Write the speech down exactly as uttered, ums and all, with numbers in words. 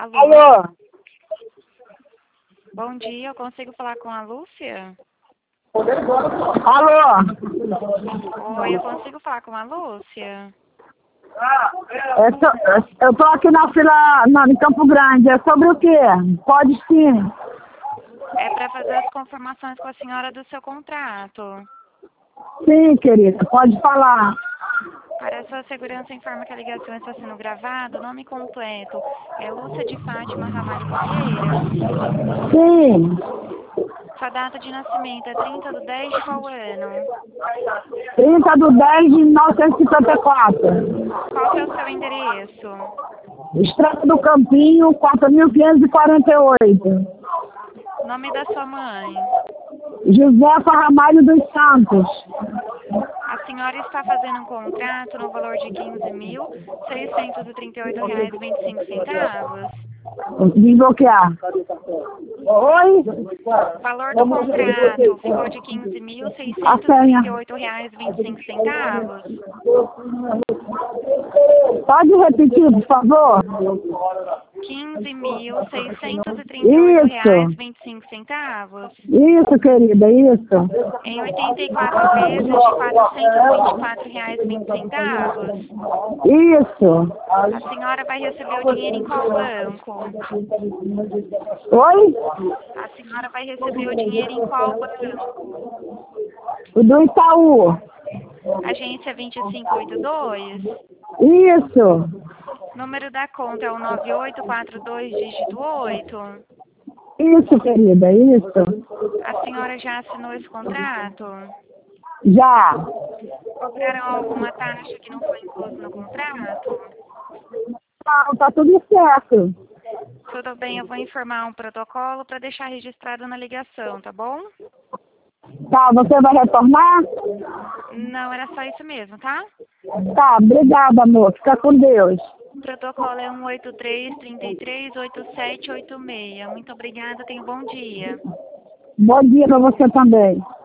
Alô? Alô? Bom dia, eu consigo falar com a Lúcia? Alô? Oi, eu consigo falar com a Lúcia? Eu tô, eu tô aqui na fila na, em Campo Grande. É sobre o quê? Pode sim. É para fazer as confirmações com a senhora do seu contrato. Sim, querida, pode falar. Para a sua segurança, informa que a ligação está sendo gravada. Nome completo é Lúcia de Fátima Ramalho Vieira. Sim. Sua data de nascimento é trinta de dez de qual ano? trinta de dez de mil novecentos e cinquenta e quatro. Qual que é o seu endereço? Estrada do Campinho, quatro mil quinhentos e quarenta e oito. Nome da sua mãe? Josefa Ramalho dos Santos. A senhora está fazendo um contrato no valor de quinze mil seiscentos e trinta e oito reais e vinte e cinco centavos. Desbloquear. Oi? O valor do contrato ficou de quinze mil A seiscentos e trinta e oito reais e vinte e cinco centavos. Pode repetir, por favor? quinze mil seiscentos e trinta e oito reais e vinte e cinco centavos. Isso, querida, isso. Em oitenta e quatro vezes de quatrocentos e vinte e quatro reais e vinte centavos. Isso. A senhora vai receber o dinheiro em qual banco? Oi? A senhora vai receber o dinheiro em qual banco? O do Itaú. Agência vinte e cinco oitenta e dois. Isso. Número da conta é o nove oito quatro dois, dígito oito. Isso, querida, isso. A senhora já assinou esse contrato? Já. Cobraram alguma taxa que não foi inclusa no contrato? Não, tá tudo certo. Tudo bem, eu vou informar um protocolo para deixar registrado na ligação, tá bom? Tá, você vai retornar? Não, era só isso mesmo, tá? Tá, obrigada, amor. Fica com Deus. O protocolo é um oito três, três três, oito sete oito seis. Muito obrigada, tenha um bom dia. Bom dia pra você também.